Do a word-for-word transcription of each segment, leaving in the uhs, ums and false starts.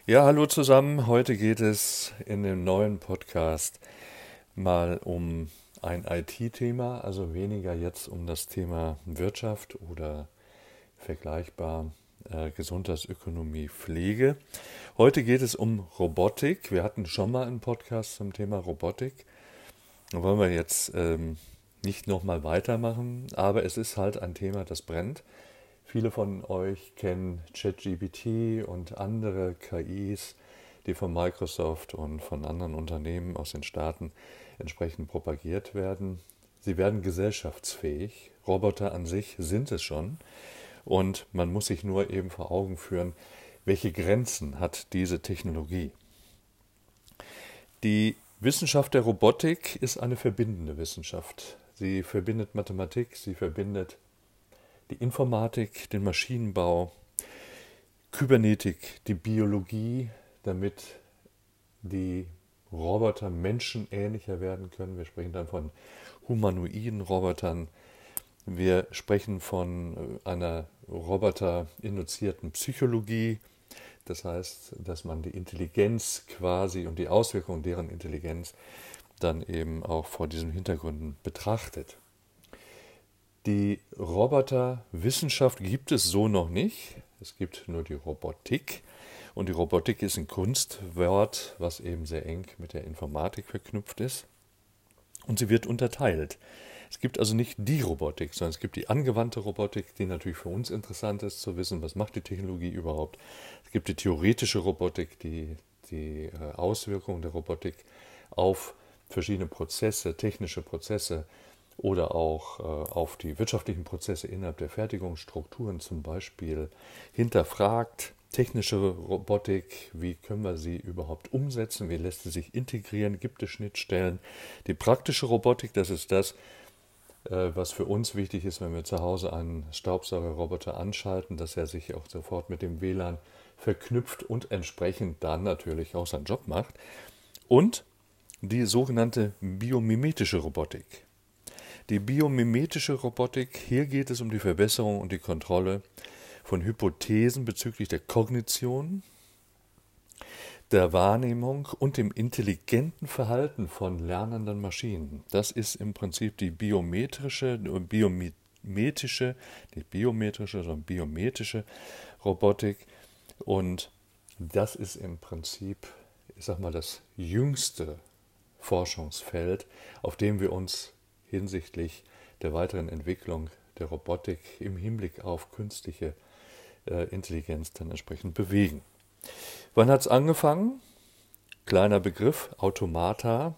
Ja, hallo zusammen. Heute geht es in dem neuen Podcast mal um ein I T-Thema, also weniger jetzt um das Thema Wirtschaft oder vergleichbar äh, Gesundheitsökonomie, Pflege. Heute geht es um Robotik. Wir hatten schon mal einen Podcast zum Thema Robotik. Da wollen wir jetzt ähm, nicht nochmal weitermachen, aber es ist halt ein Thema, das brennt. Viele von euch kennen ChatGPT und andere K Is, die von Microsoft und von anderen Unternehmen aus den Staaten entsprechend propagiert werden. Sie werden gesellschaftsfähig. Roboter an sich sind es schon. Und man muss sich nur eben vor Augen führen, welche Grenzen hat diese Technologie. Die Wissenschaft der Robotik ist eine verbindende Wissenschaft. Sie verbindet Mathematik, sie verbindet die Informatik, den Maschinenbau, Kybernetik, die Biologie, damit die Roboter menschenähnlicher werden können. Wir sprechen dann von humanoiden Robotern. Wir sprechen von einer roboterinduzierten Psychologie. Das heißt, dass man die Intelligenz quasi und die Auswirkungen deren Intelligenz dann eben auch vor diesen Hintergründen betrachtet. Die Roboterwissenschaft gibt es so noch nicht. Es gibt nur die Robotik. Und die Robotik ist ein Kunstwort, was eben sehr eng mit der Informatik verknüpft ist. Und sie wird unterteilt. Es gibt also nicht die Robotik, sondern es gibt die angewandte Robotik, die natürlich für uns interessant ist, zu wissen, was macht die Technologie überhaupt. Es gibt die theoretische Robotik, die die Auswirkungen der Robotik auf verschiedene Prozesse, technische Prozesse oder auch äh, auf die wirtschaftlichen Prozesse innerhalb der Fertigungsstrukturen zum Beispiel hinterfragt. Technische Robotik, wie können wir sie überhaupt umsetzen, wie lässt sie sich integrieren, gibt es Schnittstellen. Die praktische Robotik, das ist das, äh, was für uns wichtig ist, wenn wir zu Hause einen Staubsaugerroboter anschalten, dass er sich auch sofort mit dem W L A N verknüpft und entsprechend dann natürlich auch seinen Job macht. Und die sogenannte biomimetische Robotik. Die biomimetische Robotik, hier geht es um die Verbesserung und die Kontrolle von Hypothesen bezüglich der Kognition, der Wahrnehmung und dem intelligenten Verhalten von lernenden Maschinen. Das ist im Prinzip die biometrische, biometrische, nicht biometrische, sondern biometrische Robotik. Und das ist im Prinzip, ich sag mal, das jüngste Forschungsfeld, auf dem wir uns hinsichtlich der weiteren Entwicklung der Robotik im Hinblick auf künstliche äh, Intelligenz dann entsprechend bewegen. Wann hat es angefangen? Kleiner Begriff, Automata.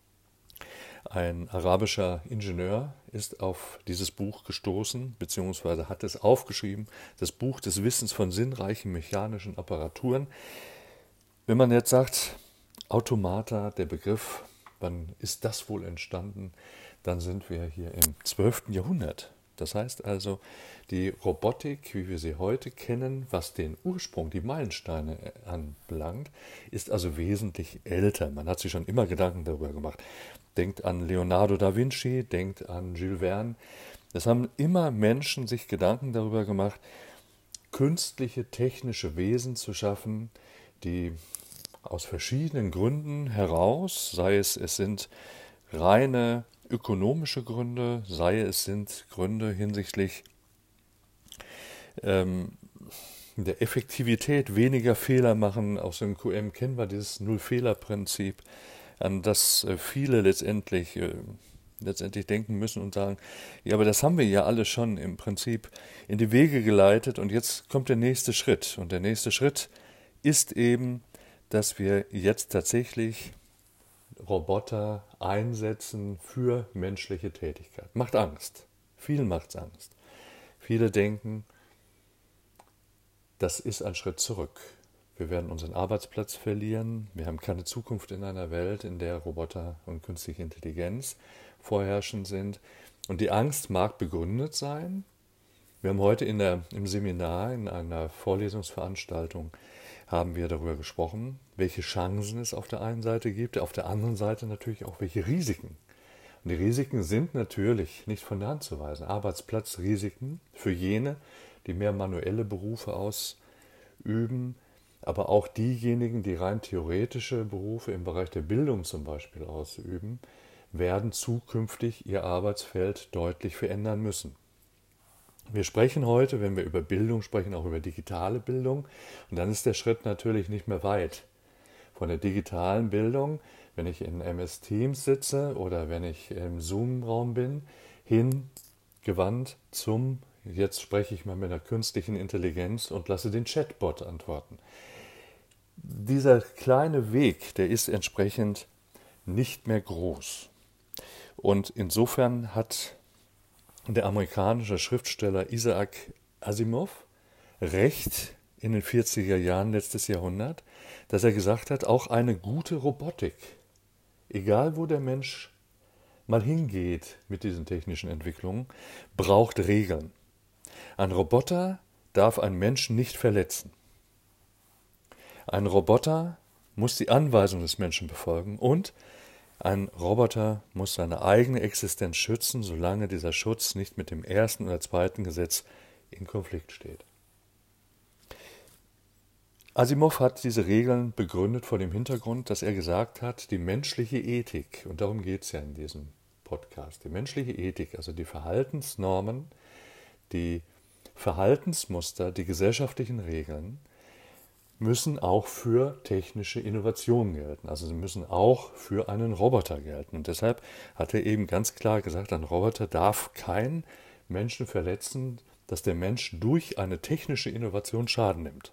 Ein arabischer Ingenieur ist auf dieses Buch gestoßen, beziehungsweise hat es aufgeschrieben, das Buch des Wissens von sinnreichen mechanischen Apparaturen. Wenn man jetzt sagt, Automata, der Begriff, wann ist das wohl entstanden? Dann sind wir hier im zwölften Jahrhundert. Das heißt also, die Robotik, wie wir sie heute kennen, was den Ursprung, die Meilensteine anbelangt, ist also wesentlich älter. Man hat sich schon immer Gedanken darüber gemacht. Denkt an Leonardo da Vinci, denkt an Jules Verne. Es haben immer Menschen sich Gedanken darüber gemacht, künstliche technische Wesen zu schaffen, die aus verschiedenen Gründen heraus, sei es, es sind reine ökonomische Gründe, sei es sind Gründe hinsichtlich ähm, der Effektivität, weniger Fehler machen. Aus dem Q M kennen wir dieses Null-Fehler-Prinzip, an das äh, viele letztendlich, äh, letztendlich denken müssen und sagen, ja, aber das haben wir ja alle schon im Prinzip in die Wege geleitet und jetzt kommt der nächste Schritt. Und der nächste Schritt ist eben, dass wir jetzt tatsächlich Roboter einsetzen für menschliche Tätigkeit. Macht Angst. Vielen macht's Angst. Viele denken, das ist ein Schritt zurück. Wir werden unseren Arbeitsplatz verlieren. Wir haben keine Zukunft in einer Welt, in der Roboter und künstliche Intelligenz vorherrschend sind. Und die Angst mag begründet sein. Wir haben heute in der, im Seminar, in einer Vorlesungsveranstaltung, haben wir darüber gesprochen, welche Chancen es auf der einen Seite gibt, auf der anderen Seite natürlich auch welche Risiken. Und die Risiken sind natürlich nicht von der Hand zu weisen. Arbeitsplatzrisiken für jene, die mehr manuelle Berufe ausüben, aber auch diejenigen, die rein theoretische Berufe im Bereich der Bildung zum Beispiel ausüben, werden zukünftig ihr Arbeitsfeld deutlich verändern müssen. Wir sprechen heute, wenn wir über Bildung sprechen, auch über digitale Bildung. Und dann ist der Schritt natürlich nicht mehr weit. Von der digitalen Bildung, wenn ich in M S Teams sitze oder wenn ich im Zoom-Raum bin, hingewandt zum, jetzt spreche ich mal mit einer künstlichen Intelligenz und lasse den Chatbot antworten. Dieser kleine Weg, der ist entsprechend nicht mehr groß. Und insofern hat der amerikanische Schriftsteller Isaac Asimov recht in den vierziger Jahren letztes Jahrhundert, dass er gesagt hat, auch eine gute Robotik, egal wo der Mensch mal hingeht mit diesen technischen Entwicklungen, braucht Regeln. Ein Roboter darf einen Menschen nicht verletzen. Ein Roboter muss die Anweisung des Menschen befolgen und ein Roboter muss seine eigene Existenz schützen, solange dieser Schutz nicht mit dem ersten oder zweiten Gesetz in Konflikt steht. Asimov hat diese Regeln begründet vor dem Hintergrund, dass er gesagt hat, die menschliche Ethik, und darum geht es ja in diesem Podcast, die menschliche Ethik, also die Verhaltensnormen, die Verhaltensmuster, die gesellschaftlichen Regeln, müssen auch für technische Innovationen gelten. Also sie müssen auch für einen Roboter gelten. Und deshalb hat er eben ganz klar gesagt, ein Roboter darf keinen Menschen verletzen, dass der Mensch durch eine technische Innovation Schaden nimmt.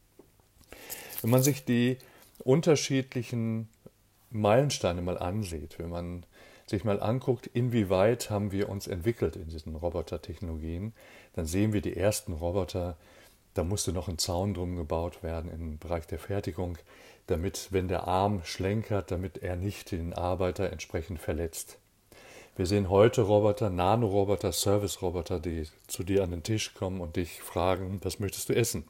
Wenn man sich die unterschiedlichen Meilensteine mal ansieht, wenn man sich mal anguckt, inwieweit haben wir uns entwickelt in diesen Robotertechnologien, dann sehen wir die ersten Roboter. Da musste noch ein Zaun drum gebaut werden im Bereich der Fertigung, damit, wenn der Arm schlenkert, damit er nicht den Arbeiter entsprechend verletzt. Wir sehen heute Roboter, Nanoroboter, Service-Roboter, die zu dir an den Tisch kommen und dich fragen, was möchtest du essen?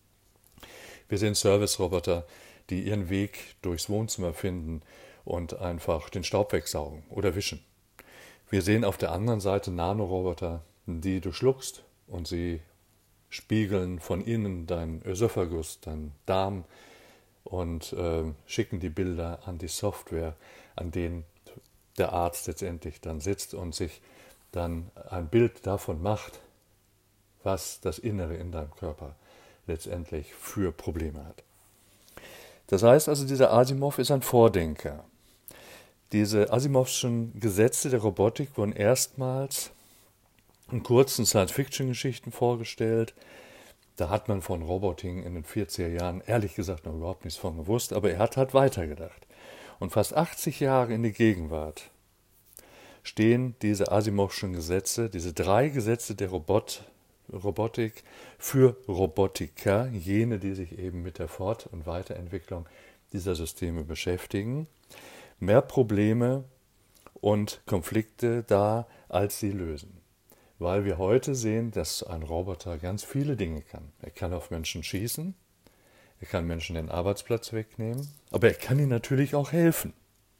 Wir sehen Service-Roboter, die ihren Weg durchs Wohnzimmer finden und einfach den Staub wegsaugen oder wischen. Wir sehen auf der anderen Seite Nanoroboter, die du schluckst und sie spiegeln von innen deinen Ösophagus, deinen Darm und äh, schicken die Bilder an die Software, an denen der Arzt letztendlich dann sitzt und sich dann ein Bild davon macht, was das Innere in deinem Körper letztendlich für Probleme hat. Das heißt also, dieser Asimov ist ein Vordenker. Diese Asimovschen Gesetze der Robotik wurden erstmals in kurzen Science-Fiction-Geschichten vorgestellt. Da hat man von Roboting in den vierziger Jahren ehrlich gesagt noch überhaupt nichts von gewusst, aber er hat halt weitergedacht. Und fast achtzig Jahre in die Gegenwart stehen diese Asimovschen Gesetze, diese drei Gesetze der Robot, Robotik für Robotiker, jene, die sich eben mit der Fort- und Weiterentwicklung dieser Systeme beschäftigen, mehr Probleme und Konflikte da, als sie lösen. Weil wir heute sehen, dass ein Roboter ganz viele Dinge kann. Er kann auf Menschen schießen, er kann Menschen den Arbeitsplatz wegnehmen, aber er kann ihnen natürlich auch helfen.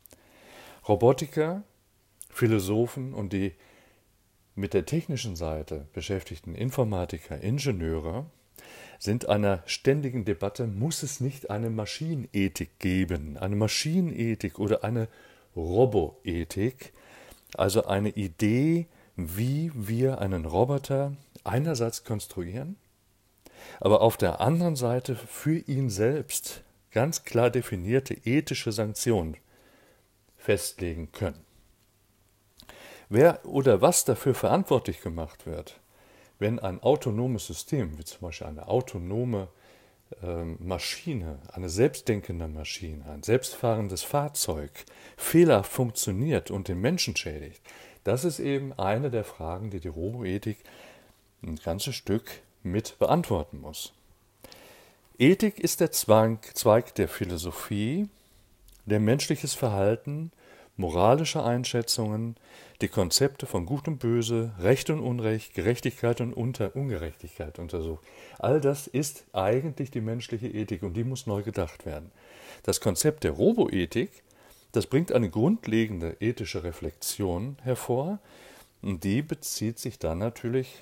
Robotiker, Philosophen und die mit der technischen Seite beschäftigten Informatiker, Ingenieure sind einer ständigen Debatte, muss es nicht eine Maschinenethik geben, eine Maschinenethik oder eine Roboethik, also eine Idee, wie wir einen Roboter einerseits konstruieren, aber auf der anderen Seite für ihn selbst ganz klar definierte ethische Sanktionen festlegen können. Wer oder was dafür verantwortlich gemacht wird, wenn ein autonomes System, wie zum Beispiel eine autonome äh, Maschine, eine selbstdenkende Maschine, ein selbstfahrendes Fahrzeug fehlerhaft funktioniert und den Menschen schädigt, das ist eben eine der Fragen, die die Roboethik ein ganzes Stück mit beantworten muss. Ethik ist der Zweig der Philosophie, der menschliches Verhalten, moralische Einschätzungen, die Konzepte von Gut und Böse, Recht und Unrecht, Gerechtigkeit und Unter- Ungerechtigkeit untersucht. All das ist eigentlich die menschliche Ethik und die muss neu gedacht werden. Das Konzept der Roboethik, das bringt eine grundlegende ethische Reflexion hervor und die bezieht sich dann natürlich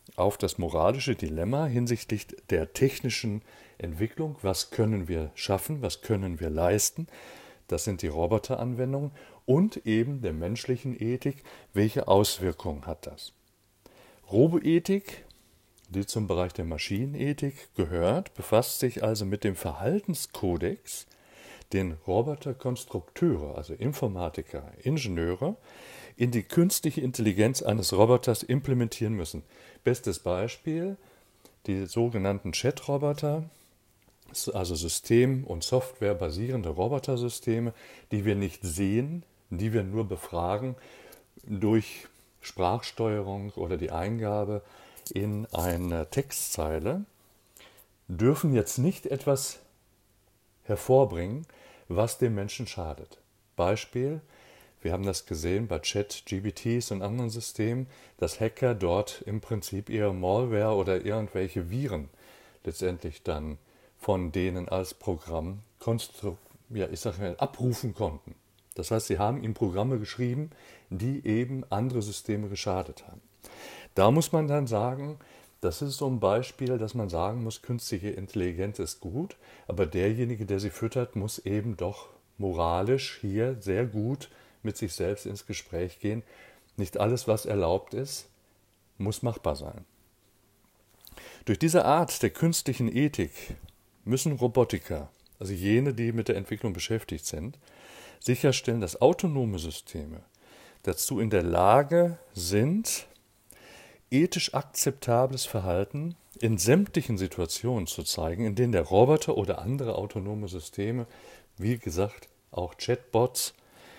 auf das moralische Dilemma hinsichtlich der technischen Entwicklung. Was können wir schaffen? Was können wir leisten? Das sind die Roboteranwendungen und eben der menschlichen Ethik. Welche Auswirkungen hat das? Roboethik, die zum Bereich der Maschinenethik gehört, befasst sich also mit dem Verhaltenskodex, den Roboterkonstrukteure, also Informatiker, Ingenieure, in die künstliche Intelligenz eines Roboters implementieren müssen. Bestes Beispiel, die sogenannten Chat-Roboter, also System- und Software-basierende Robotersysteme, die wir nicht sehen, die wir nur befragen durch Sprachsteuerung oder die Eingabe in eine Textzeile, dürfen jetzt nicht etwas hervorbringen, was dem Menschen schadet. Beispiel, wir haben das gesehen bei Chat-G P Ts und anderen Systemen, dass Hacker dort im Prinzip ihre Malware oder irgendwelche Viren letztendlich dann von denen als Programm konstru- ja, ich sag mal, abrufen konnten. Das heißt, sie haben ihm Programme geschrieben, die eben andere Systeme geschadet haben. Da muss man dann sagen, das ist so ein Beispiel, dass man sagen muss, künstliche Intelligenz ist gut, aber derjenige, der sie füttert, muss eben doch moralisch hier sehr gut mit sich selbst ins Gespräch gehen. Nicht alles, was erlaubt ist, muss machbar sein. Durch diese Art der künstlichen Ethik müssen Robotiker, also jene, die mit der Entwicklung beschäftigt sind, sicherstellen, dass autonome Systeme dazu in der Lage sind, ethisch akzeptables Verhalten in sämtlichen Situationen zu zeigen, in denen der Roboter oder andere autonome Systeme, wie gesagt, auch Chatbots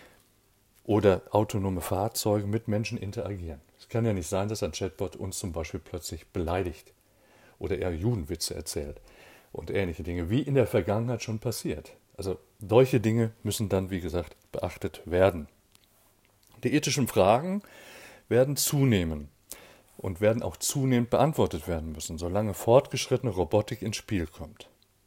oder autonome Fahrzeuge mit Menschen interagieren. Es kann ja nicht sein, dass ein Chatbot uns zum Beispiel plötzlich beleidigt oder eher Judenwitze erzählt und ähnliche Dinge, wie in der Vergangenheit schon passiert. Also solche Dinge müssen dann, wie gesagt, beachtet werden. Die ethischen Fragen werden zunehmen und werden auch zunehmend beantwortet werden müssen, solange fortgeschrittene Robotik ins Spiel kommt.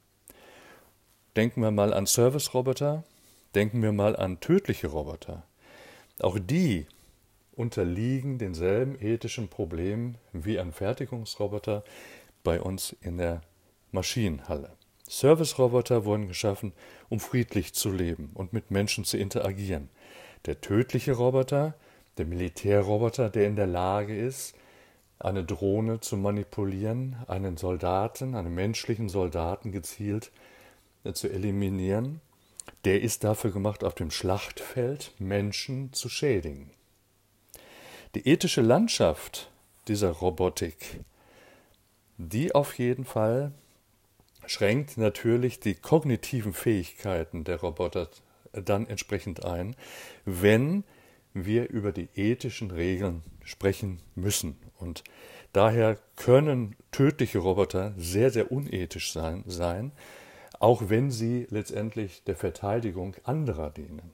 Denken wir mal an Service-Roboter, denken wir mal an tödliche Roboter. Auch die unterliegen denselben ethischen Problemen wie ein Fertigungsroboter bei uns in der Maschinenhalle. Service-Roboter wurden geschaffen, um friedlich zu leben und mit Menschen zu interagieren. Der tödliche Roboter, der Militärroboter, der in der Lage ist, eine Drohne zu manipulieren, einen Soldaten, einen menschlichen Soldaten gezielt zu eliminieren, der ist dafür gemacht, auf dem Schlachtfeld Menschen zu schädigen. Die ethische Landschaft dieser Robotik, die auf jeden Fall schränkt natürlich die kognitiven Fähigkeiten der Roboter dann entsprechend ein, wenn wir über die ethischen Regeln sprechen müssen. Und daher können tödliche Roboter sehr, sehr unethisch sein, sein, auch wenn sie letztendlich der Verteidigung anderer dienen.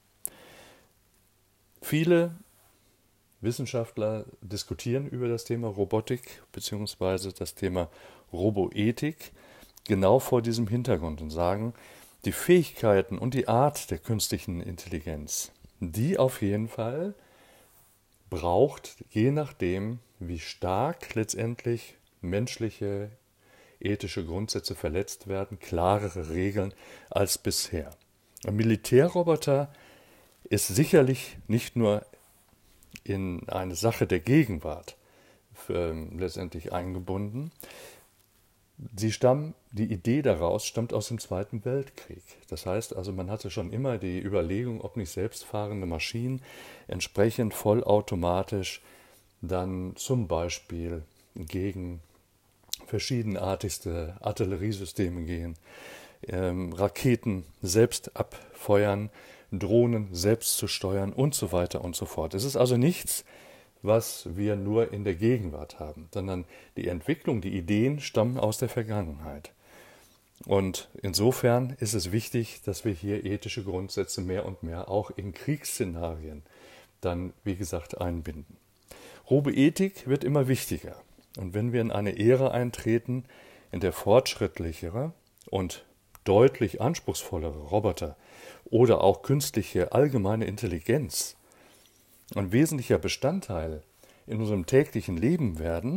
Viele Wissenschaftler diskutieren über das Thema Robotik bzw. das Thema Roboethik genau vor diesem Hintergrund und sagen, die Fähigkeiten und die Art der künstlichen Intelligenz, die auf jeden Fall braucht, je nachdem, wie stark letztendlich menschliche ethische Grundsätze verletzt werden, klarere Regeln als bisher. Ein Militärroboter ist sicherlich nicht nur in eine Sache der Gegenwart äh, letztendlich eingebunden. Sie stammen, die Idee daraus stammt aus dem Zweiten Weltkrieg. Das heißt also, man hatte schon immer die Überlegung, ob nicht selbstfahrende Maschinen entsprechend vollautomatisch dann zum Beispiel gegen verschiedenartigste Artilleriesysteme gehen, ähm, Raketen selbst abfeuern, Drohnen selbst zu steuern und so weiter und so fort. Es ist also nichts, was wir nur in der Gegenwart haben, sondern die Entwicklung, die Ideen stammen aus der Vergangenheit. Und insofern ist es wichtig, dass wir hier ethische Grundsätze mehr und mehr auch in Kriegsszenarien dann, wie gesagt, einbinden. Roboethik wird immer wichtiger. Und wenn wir in eine Ära eintreten, in der fortschrittlichere und deutlich anspruchsvollere Roboter oder auch künstliche allgemeine Intelligenz ein wesentlicher Bestandteil in unserem täglichen Leben werden,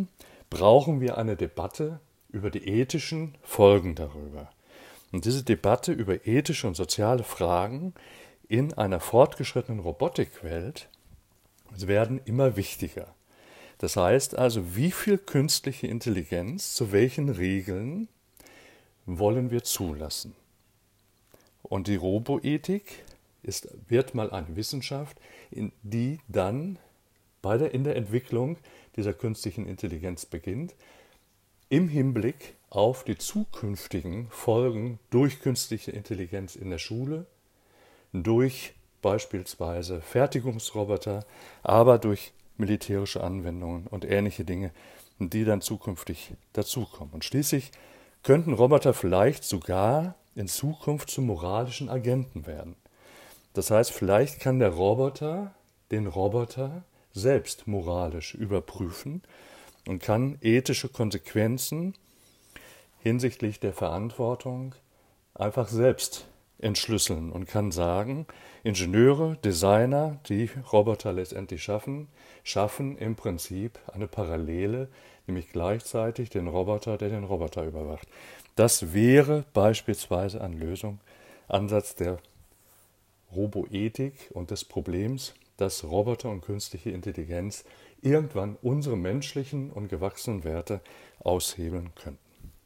brauchen wir eine Debatte über die ethischen Folgen darüber. Und diese Debatte über ethische und soziale Fragen in einer fortgeschrittenen Robotikwelt werden immer wichtiger. Das heißt also, wie viel künstliche Intelligenz zu welchen Regeln wollen wir zulassen? Und die Roboethik ist, wird mal eine Wissenschaft, in die dann bei der, in der Entwicklung dieser künstlichen Intelligenz beginnt, im Hinblick auf die zukünftigen Folgen durch künstliche Intelligenz in der Schule, durch beispielsweise Fertigungsroboter, aber durch militärische Anwendungen und ähnliche Dinge, die dann zukünftig dazukommen. Und schließlich könnten Roboter vielleicht sogar in Zukunft zu moralischen Agenten werden. Das heißt, vielleicht kann der Roboter den Roboter selbst moralisch überprüfen und kann ethische Konsequenzen hinsichtlich der Verantwortung einfach selbst entschlüsseln und kann sagen, Ingenieure, Designer, die Roboter letztendlich schaffen, schaffen im Prinzip eine Parallele, nämlich gleichzeitig den Roboter, der den Roboter überwacht. Das wäre beispielsweise ein Lösungsansatz der Roboethik und des Problems, dass Roboter und künstliche Intelligenz irgendwann unsere menschlichen und gewachsenen Werte aushebeln könnten.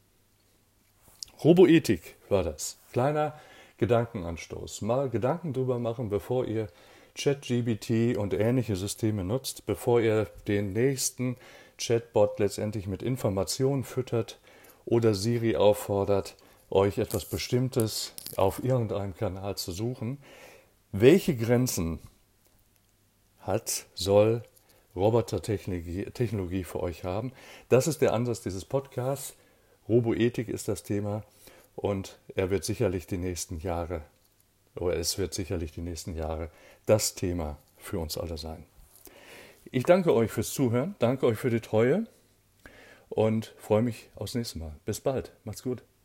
Roboethik war das. Kleiner Gedankenanstoß. Mal Gedanken drüber machen, bevor ihr ChatGPT und ähnliche Systeme nutzt, bevor ihr den nächsten Chatbot letztendlich mit Informationen füttert oder Siri auffordert, euch etwas Bestimmtes auf irgendeinem Kanal zu suchen. Welche Grenzen hat, soll Robotertechnologie Technologie für euch haben? Das ist der Ansatz dieses Podcasts. Roboethik ist das Thema und er wird sicherlich die nächsten Jahre, oder es wird sicherlich die nächsten Jahre das Thema für uns alle sein. Ich danke euch fürs Zuhören, danke euch für die Treue und freue mich aufs nächste Mal. Bis bald, macht's gut.